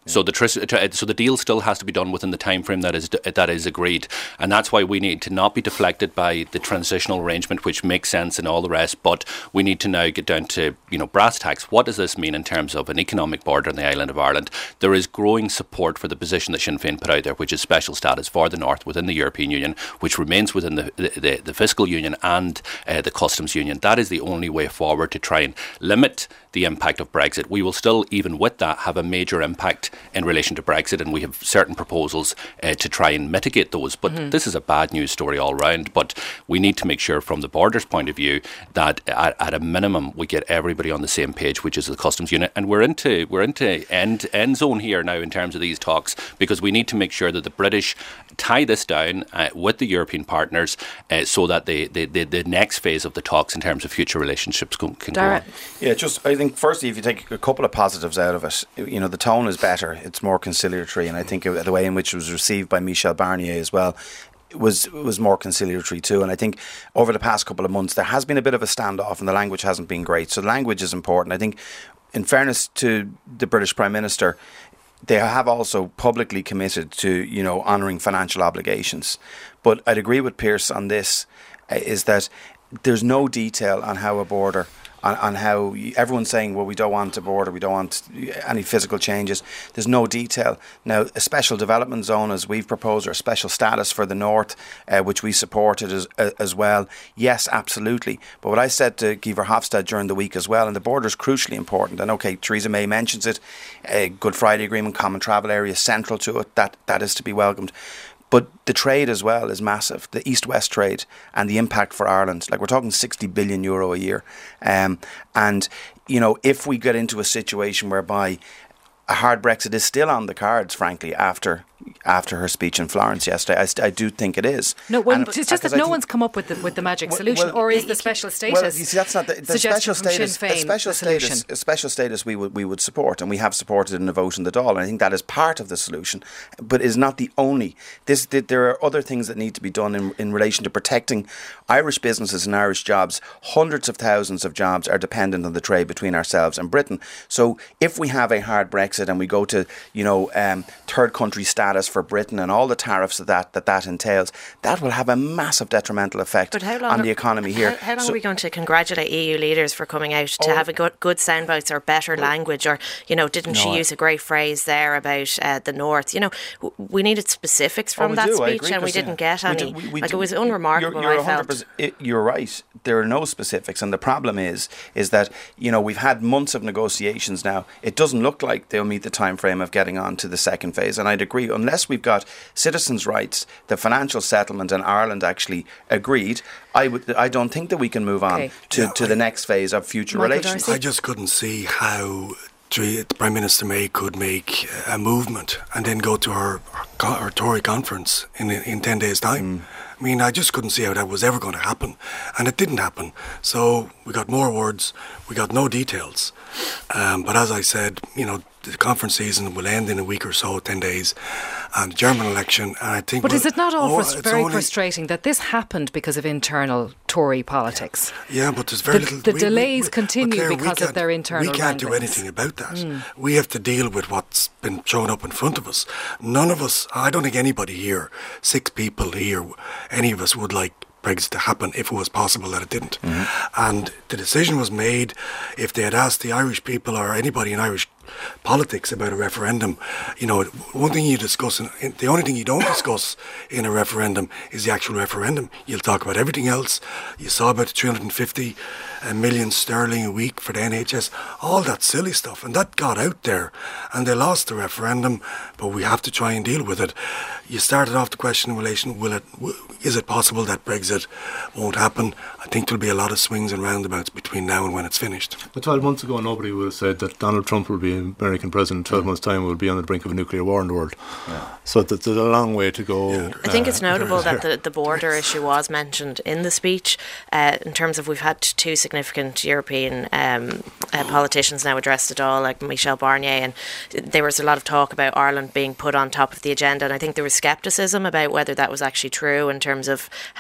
So the tr- so the deal still has to be done within the time frame that is that is agreed, and that's why we need to not be deflected by the transitional arrangement, which makes sense and all the rest. But we need to now get down to, you know, brass tacks. What does this mean in terms of an economic border on the island of Ireland? There is growing support for the position that Sinn Féin put out there, which is special status for the North within the European Union, which remains within the the, the fiscal union and uh, the customs union. That is the only way forward to try and limit the impact of Brexit. We will still, even with that, have a major impact in relation to Brexit, and we have certain proposals uh, to try and mitigate those. But mm-hmm. this is a bad news story all round. But we need to make sure, from the Borders point of view, that at, at a minimum we get everybody on the same page, which is the customs unit. And we're into we're into end end zone here now in terms of these talks, because we need to make sure that the British tie this down uh, with the European partners, uh, so that the, the, the, the next phase of the talks in terms of future relationships can, can go on. Yeah, just I think firstly, if you take a couple of positives out of it, you know, the tone is better, it's more conciliatory, and I think the way in which it was received by Michel Barnier as well was was more conciliatory too. And I think over the past couple of months there has been a bit of a standoff, and the language hasn't been great. So the language is important. I think, in fairness to the British Prime Minister, they have also publicly committed to, you know, honouring financial obligations. But I'd agree with Pierce on this, uh, is that there's no detail on how a border, on, on how everyone's saying, well, we don't want a border, we don't want any physical changes. There's no detail. Now, a special development zone, as we've proposed, or a special status for the North, uh, which we supported as, uh, as well. Yes, absolutely. But what I said to Guy Verhofstadt during the week as well, and the border is crucially important. And okay, Theresa May mentions it, a Good Friday Agreement, common travel area central to it. That that is to be welcomed. But the trade as well is massive, the east-west trade, and the impact for Ireland. Like, we're talking sixty billion euro a year. Um, and, you know, if we get into a situation whereby a hard Brexit is still on the cards, frankly, after after her speech in Florence yesterday, I, I do think it is. No, well, and it's just that no one's come up with the with the magic well, solution, well, or is the special status? Well, you see, that's not the, the special status. The special status, a special status, we would we would support, and we have supported in a vote in the Dáil, and I think that is part of the solution, but is not the only. This there are other things that need to be done in in relation to protecting Irish businesses and Irish jobs. Hundreds of thousands of jobs are dependent on the trade between ourselves and Britain. So if we have a hard Brexit and we go to, you know, um, third country status for Britain and all the tariffs that that, that that entails, that will have a massive detrimental effect on the economy here. How, how long so, are we going to congratulate E U leaders for coming out to oh, having good, good soundbites or better well, language? Or, you know, didn't no, she use a great phrase there about uh, the North? You know, we needed specifics from oh, that do, speech, and we didn't get any. We do, we, we like, do. It was unremarkable, you're, you're I felt. It, you're right. There are no specifics, and the problem is, is that, you know, we've had months of negotiations now. It doesn't look like they'll meet the time frame of getting on to the second phase, and I'd agree, unless we've got citizens' rights, the financial settlement, and Ireland actually agreed, I would, I don't think that we can move on okay. to, yeah, to I, the next phase of future Michael relations. Darcy? I just couldn't see how the Prime Minister May could make a movement and then go to her, her, her Tory conference in in ten days' time. Mm. I mean, I just couldn't see how that was ever going to happen, and it didn't happen. So we got more words, we got no details. Um, but as I said, you know, the conference season will end in a week or so, ten days, and the German election. And I think. But well, is it not all oh, frust- very frustrating that this happened because of internal Tory politics? Yeah, yeah but there's very the, little. The we, continue we, continue Claire, because of their internal. We can't ranglings. do anything about that. Mm. We have to deal with what's been shown up in front of us. None of us. I don't think anybody here, six people here, any of us would like Brexit to happen if it was possible that it didn't. Mm-hmm. And the decision was made. If they had asked the Irish people or anybody in Irish politics about a referendum, you know, one thing you discuss, in, the only thing you don't discuss in a referendum is the actual referendum. You'll talk about everything else. You saw about three hundred fifty million sterling a week for the N H S, all that silly stuff, and that got out there, and they lost the referendum, but we have to try and deal with it. You started off the question in relation, will it, is it possible that Brexit won't happen? I think there'll be a lot of swings and roundabouts between now and when it's finished. But twelve months ago, nobody would have said that Donald Trump will be American president in twelve months' time. Will be on the brink of a nuclear war in the world. Yeah. So there's a long way to go. Yeah. I think uh, it's notable that the, the border issue was mentioned in the speech, uh, in terms of we've had two significant European um, uh, politicians now address the Dáil, like Michel Barnier, and there was a lot of talk about Ireland being put on top of the agenda, and I think there was scepticism about whether that was actually true in terms of how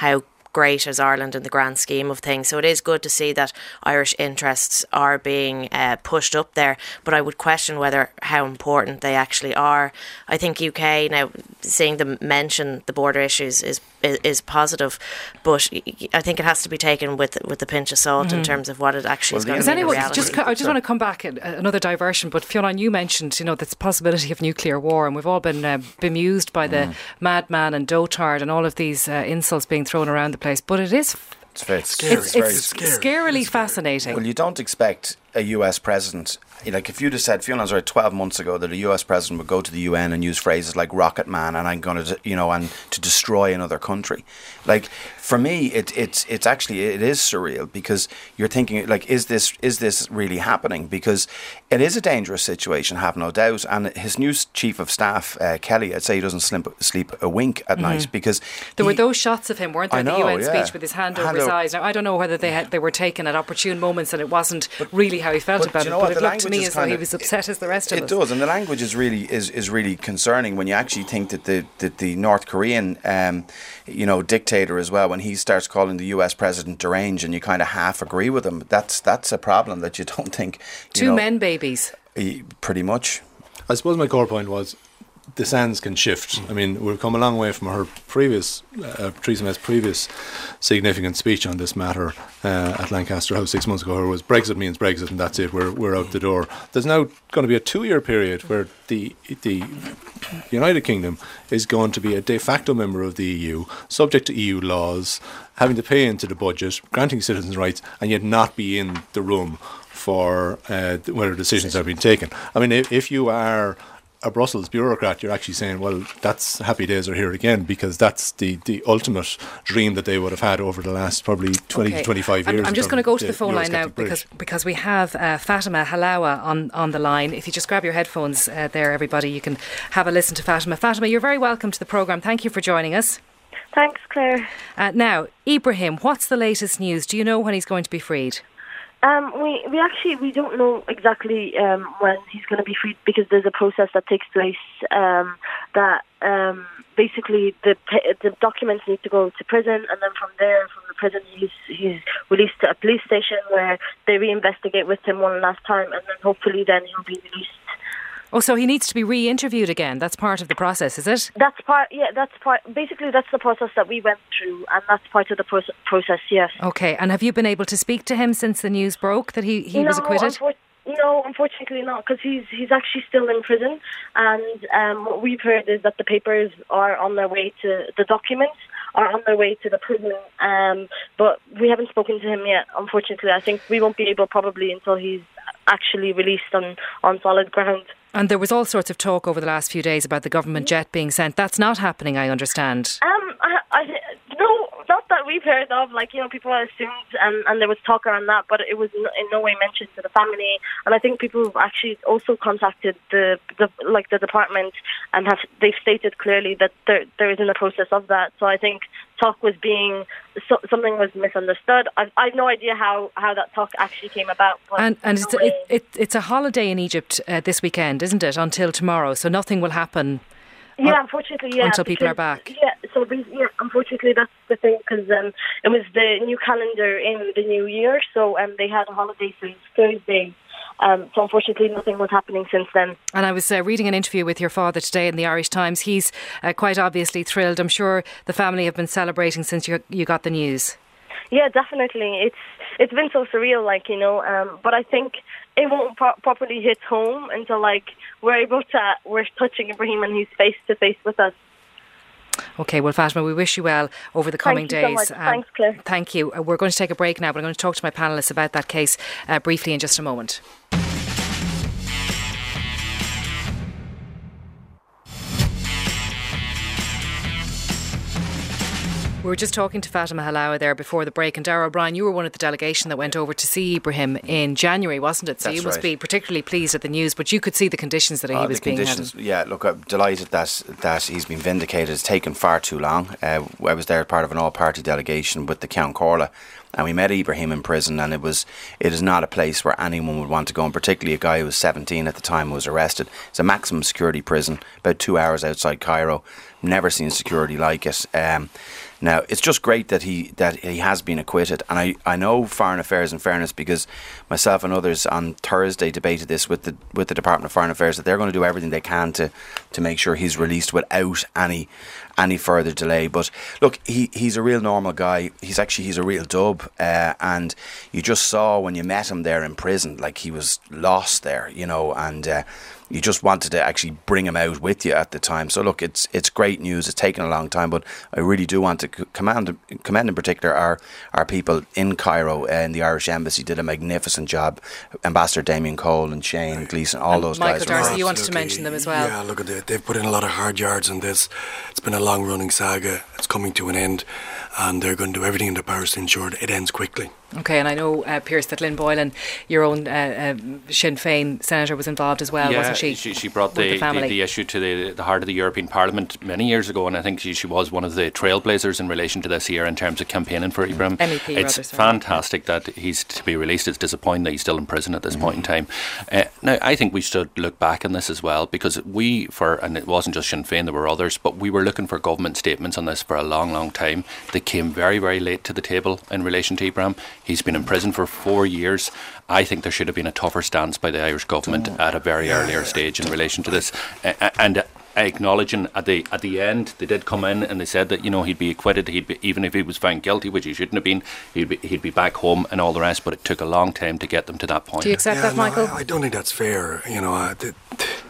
great as Ireland in the grand scheme of things. So it is good to see that Irish interests are being uh, pushed up there, but I would question whether how important they actually are. I think U K now, seeing them mention the border issues is is, is positive, but I think it has to be taken with with a pinch of salt mm. in terms of what it actually well, is going to be in reality. Just, I just want to come back at another diversion, but Fionn, you mentioned, you know, this possibility of nuclear war, and we've all been uh, bemused by the mm. madman and dotard and all of these uh, insults being thrown around the place, but it is it's very scary. It's, it's, it's scarily fascinating. Well, you don't expect a U S president, like if you'd have said, Fionn's right, twelve months ago that a U S president would go to the U N and use phrases like rocket man and I'm going to, you know, and to destroy another country. Like, for me, it, it's it's actually, it is surreal, because you're thinking, like, is this is this really happening? Because it is a dangerous situation, have no doubt. And his new chief of staff, uh, Kelly, I'd say he doesn't sleep, sleep a wink at mm-hmm. night, because there he, were those shots of him, weren't there, I know, the U N yeah. speech with his hand, hand over his eyes. Now, I don't know whether they had, they were taken at opportune moments and it wasn't but, really how he felt but about you it, know but what, it looked to me as though he was upset it, as the rest it of us. It does, and the language is really is, is really concerning when you actually think that the that the North Korean um, you know, dictator as well, when he starts calling the U S president deranged, and you kind of half agree with him, that's that's a problem that you don't think you two know, men babies pretty much. I suppose my core point was the sands can shift. I mean, we've come a long way from her previous, uh, Theresa May's previous significant speech on this matter uh, at Lancaster House six months ago. It was Brexit means Brexit, and that's it. We're we're out the door. There's now going to be a two-year period where the the United Kingdom is going to be a de facto member of the E U, subject to E U laws, having to pay into the budget, granting citizens' rights, and yet not be in the room for uh, whether decisions have been taken. I mean, if, if you are a Brussels bureaucrat, you're actually saying, well, that's happy days are here again, because that's the, the ultimate dream that they would have had over the last probably twenty okay. to twenty-five years. I'm, I'm just going to go to the, the phone line now because because we have uh, Fatima Halawa on, on the line. If you just grab your headphones uh, there, everybody, you can have a listen to Fatima. Fatima, you're very welcome to the programme. Thank you for joining us. Thanks, Claire. Uh, now, Ibrahim, what's the latest news? Do you know when he's going to be freed? Um, we we actually we don't know exactly um, when he's going to be freed, because there's a process that takes place um, that um, basically the the documents need to go to prison, and then from there, from the prison, he's he's released to a police station where they reinvestigate with him one last time, and then hopefully then he'll be released. Oh, so he needs to be re-interviewed again. That's part of the process, is it? That's part, yeah, that's part, basically that's the process that we went through, and that's part of the pro- process, yes. Okay, and have you been able to speak to him since the news broke that he, he no, was acquitted? Unfor- no, unfortunately not, because he's, he's actually still in prison, and um, what we've heard is that the papers are on their way to, the documents are on their way to the prison, um, but we haven't spoken to him yet, unfortunately. I think we won't be able probably until he's actually released on, on solid ground. And there was all sorts of talk over the last few days about the government jet being sent. That's not happening, I understand. Um, I, I no, not that we've heard of. Like, you know, people assumed, and, and there was talk around that, but it was in no way mentioned to the family. And I think people have actually also contacted the, the like the department, and have they've stated clearly that there there is in the process of that. So I think talk was being so, something was misunderstood. I've, I've no idea how, how that talk actually came about. But and and no it's, it, it, it's a holiday in Egypt uh, this weekend, isn't it? Until tomorrow, so nothing will happen. Yeah, un- unfortunately, yeah. Until because, people are back. Yeah, so yeah, unfortunately that's the thing, because um, it was the new calendar in the new year, so um, they had a holiday since Thursday. Um, so unfortunately nothing was happening since then. And I was uh, reading an interview with your father today in the Irish Times. He's uh, quite obviously thrilled. I'm sure the family have been celebrating since you you got the news. Yeah, definitely. It's it's been so surreal, like, you know, um, but I think it won't pro- properly hit home until, like, we're able to, we're touching Ibrahim and he's face to face with us. Okay, well, Fatima, we wish you well over the coming thank you days. So much. Um, Thanks, Claire. Thank you. Uh, we're going to take a break now, but I'm going to talk to my panellists about that case uh, briefly in just a moment. We were just talking to Fatima Halawa there before the break, and Darragh O'Brien, you were one of the delegation that went over to see Ibrahim in January, wasn't it? So That's you must right. be particularly pleased at the news, but you could see the conditions that oh, he was the being conditions, held. Yeah, look, I'm delighted that that he's been vindicated. It's taken far too long. Uh, I was there part of an all-party delegation with the Count Corla, and we met Ibrahim in prison, and it was it is not a place where anyone would want to go, and particularly a guy who was seventeen at the time who was arrested. It's a maximum security prison, about two hours outside Cairo. Never seen security like it. Um, Now, it's just great that he that he has been acquitted, and I, I know Foreign Affairs, in fairness, because myself and others on Thursday debated this with the with the Department of Foreign Affairs, that they're going to do everything they can to to make sure he's released without any any further delay. But look, he he's a real normal guy. He's actually he's a real dub, uh, and you just saw when you met him there in prison, like he was lost there, you know, and uh, you just wanted to actually bring him out with you at the time. So look, it's it's great news. It's taken a long time, but I really do want to commend commend in particular our our people in Cairo and the Irish Embassy did a magnificent job. Ambassador Damien Cole and Shane Gleeson, all and those Michael guys. Darcy, you wanted to mention them as well. Yeah, look at it. They've put in a lot of hard yards in this. It's been a long-running saga. It's coming to an end, and they're going to do everything in their powers to ensure that it ends quickly. Okay, and I know, uh, Pierce, that Lynn Boylan, your own uh, uh, Sinn Féin senator, was involved as well, yeah, wasn't she? she? She brought the, the, the, the issue to the, the heart of the European Parliament many years ago, and I think she, she was one of the trailblazers in relation to this here in terms of campaigning for Ibrahim. M E P, it's rather, sorry. fantastic that he's to be released. It's disappointing that he's still in prison at this mm-hmm. point in time. Uh, now, I think we should look back on this as well, because we, for and it wasn't just Sinn Féin, there were others, but we were looking for government statements on this for a long, long time. They came very, very late to the table in relation to Ibrahim. He's been in prison for For four years. I think there should have been a tougher stance by the Irish government oh. at a very yeah. earlier stage in relation to this, uh, and acknowledging at the at the end they did come in and they said that, you know, he'd be acquitted, he'd be, even if he was found guilty, which he shouldn't have been, he'd be, he'd be back home and all the rest. But it took a long time to get them to that point. Do you accept yeah, that, no, Michael? I, I don't think that's fair. You know, uh, the,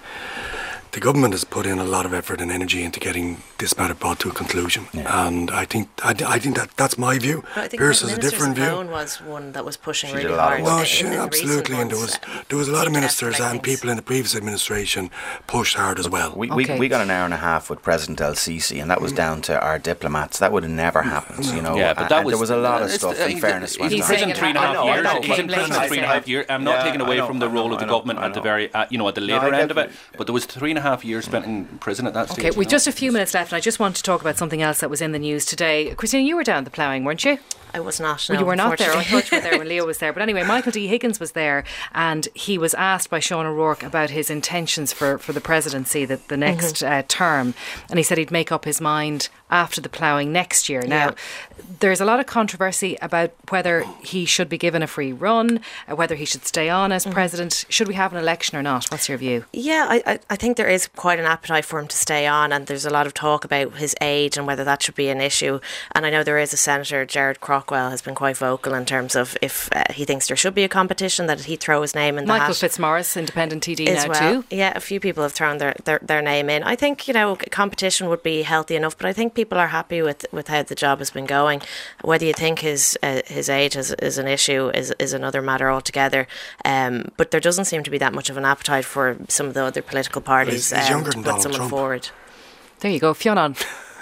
the government has put in a lot of effort and energy into getting this matter brought to a conclusion, yeah. and I think I, I think that that's my view. But I think Pierce has a different view. Alone was one that was pushing she really hard. No, in, she, in absolutely, and there was there was a lot of ministers and things. people in the previous administration pushed hard as well. We, okay. we we got an hour and a half with President El Sisi, and that was down to our diplomats. That would have never happened, you know. Yeah, but that and was, there was a lot of uh, stuff. Uh, in fairness, he's in prison three and a half years. He's in prison three and a half years. I'm not yeah, taking away know, from the role know, of the know, government at the very, uh, you know, at the later no, end of it. But there was three and a half years spent in prison at that stage. Okay, we've just a few minutes left, and I just want to talk about something else that was in the news today. Christina, you were down the ploughing, weren't you? I was not. No, well, you were not there. I thought you were there when Leo was there. But anyway, Michael D. Higgins was there, and he was asked by Sean O'Rourke about his intentions for, for the presidency, the, the next mm-hmm. uh, term, and he said he'd make up his mind after the ploughing next year. Now, yeah. there's a lot of controversy about whether he should be given a free run, uh, whether he should stay on as mm-hmm. president. Should we have an election or not? What's your view? Yeah, I, I think there is quite an appetite for him to stay on, and there's a lot of talk about his age and whether that should be an issue. And I know there is a senator, Gerard Crockwell, has been quite vocal in terms of if uh, he thinks there should be a competition, that he'd throw his name in the hat. Michael Fitzmaurice, independent T D as now well. too. Yeah, a few people have thrown their, their, their name in. I think, you know, competition would be healthy enough, but I think people are happy with, with how the job has been going. Whether you think his uh, his age is, is an issue is, is another matter altogether. Um, but there doesn't seem to be that much of an appetite for some of the other political parties he's, he's um, to than put Donald someone Trump. forward. There you go, Fionn.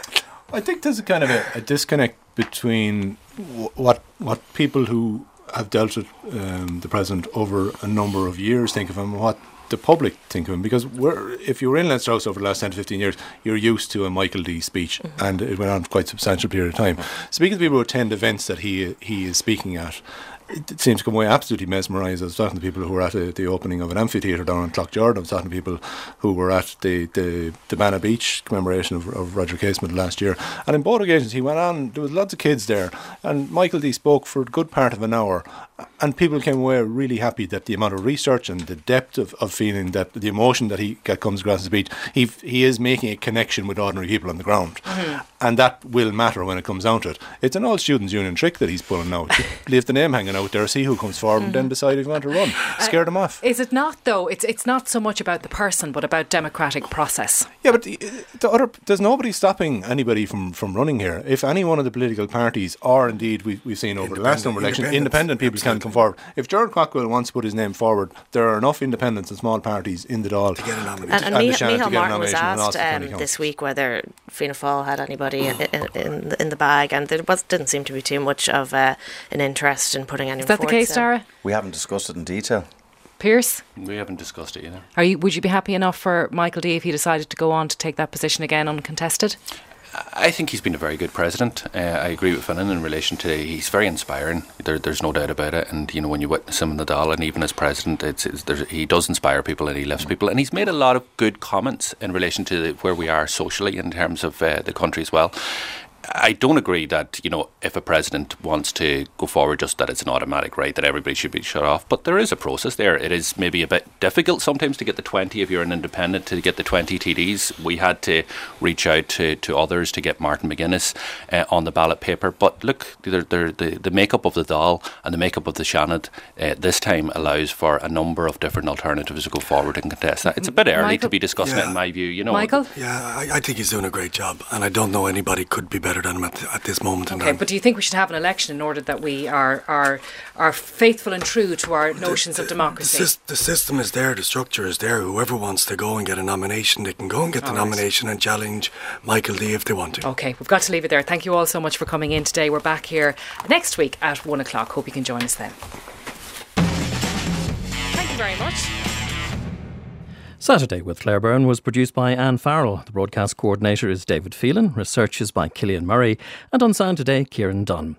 I think there's a kind of a, a disconnect between w- what what people who have dealt with um, the president over a number of years think of him and what the public think of him. Because we're, if you were in Leinster House over the last ten to fifteen years, you're used to a Michael D speech, mm-hmm. and it went on for quite a substantial period of time. Mm-hmm. Speaking to people who attend events that he he is speaking at, it seems to come away absolutely mesmerised. I was talking to people who were at a, the opening of an amphitheatre down in Clough-Jordan. I was talking to people who were at the, the, the Banna Beach commemoration of, of Roger Casement last year. And in both occasions he went on, there was lots of kids there, and Michael D spoke for a good part of an hour, and people came away really happy that the amount of research and the depth of, of feeling, that the emotion that he that comes across the speech, he he is making a connection with ordinary people on the ground. Mm-hmm. And that will matter when it comes down to it. It's an old students' union trick that he's pulling now. Leave the name hanging out there, see who comes forward, mm-hmm. and then decide if you want to run. Scare uh, them off. Is it not, though? It's it's not so much about the person, but about democratic process. Yeah, but the, the other, there's nobody stopping anybody from, from running here. If any one of the political parties, or indeed we, we've seen over the last number of elections, independent people can come forward. If Gerard Crockwell wants to put his name forward, there are enough independents and small parties in the Dáil to get a nomination. And, and, and Micheál Martin was asked um, this week whether Fianna Fáil had anybody in, in, in, in the bag, and there was, didn't seem to be too much of uh, an interest in putting anyone forward. Is that the case, Dara? We haven't discussed it in detail. Pierce? We haven't discussed it either. Are you? Would you be happy enough for Michael D if he decided to go on to take that position again uncontested? I think he's been a very good president. Uh, I agree with Finan in relation to he's very inspiring. There, there's no doubt about it. And you know, when you witness him in the Dáil, and even as president, it's, it's he does inspire people and he lifts people. And he's made a lot of good comments in relation to where we are socially in terms of uh, the country as well. I don't agree that, you know, if a president wants to go forward, just that it's an automatic right that everybody should be shut off. But there is a process there. It is maybe a bit difficult sometimes to get the twenty if you're an independent, to get the twenty T Ds. We had to reach out to, to others to get Martin McGuinness uh, on the ballot paper. But look, they're, they're, the, the makeup of the Dáil and the makeup of the Seanad uh, this time allows for a number of different alternatives to go forward and contest that. It's a bit early Michael? to be discussing Yeah. it, in my view. You know, Michael? Yeah, I, I think he's doing a great job, and I don't know anybody could be better than him at, at this moment in Okay, time. but do you think we should have an election in order that we are are, are faithful and true to our notions the, of the, democracy? The, sys- the system is there, the structure is there. Whoever wants to go and get a nomination, they can go and get the All right. nomination and challenge Michael D if they want to. Okay, we've got to leave it there. Thank you all so much for coming in today. We're back here next week at one o'clock. Hope you can join us then. Thank you very much. Saturday with Claire Byrne was produced by Anne Farrell. The broadcast coordinator is David Phelan. Research is by Killian Murray. And on sound today, Kieran Dunn.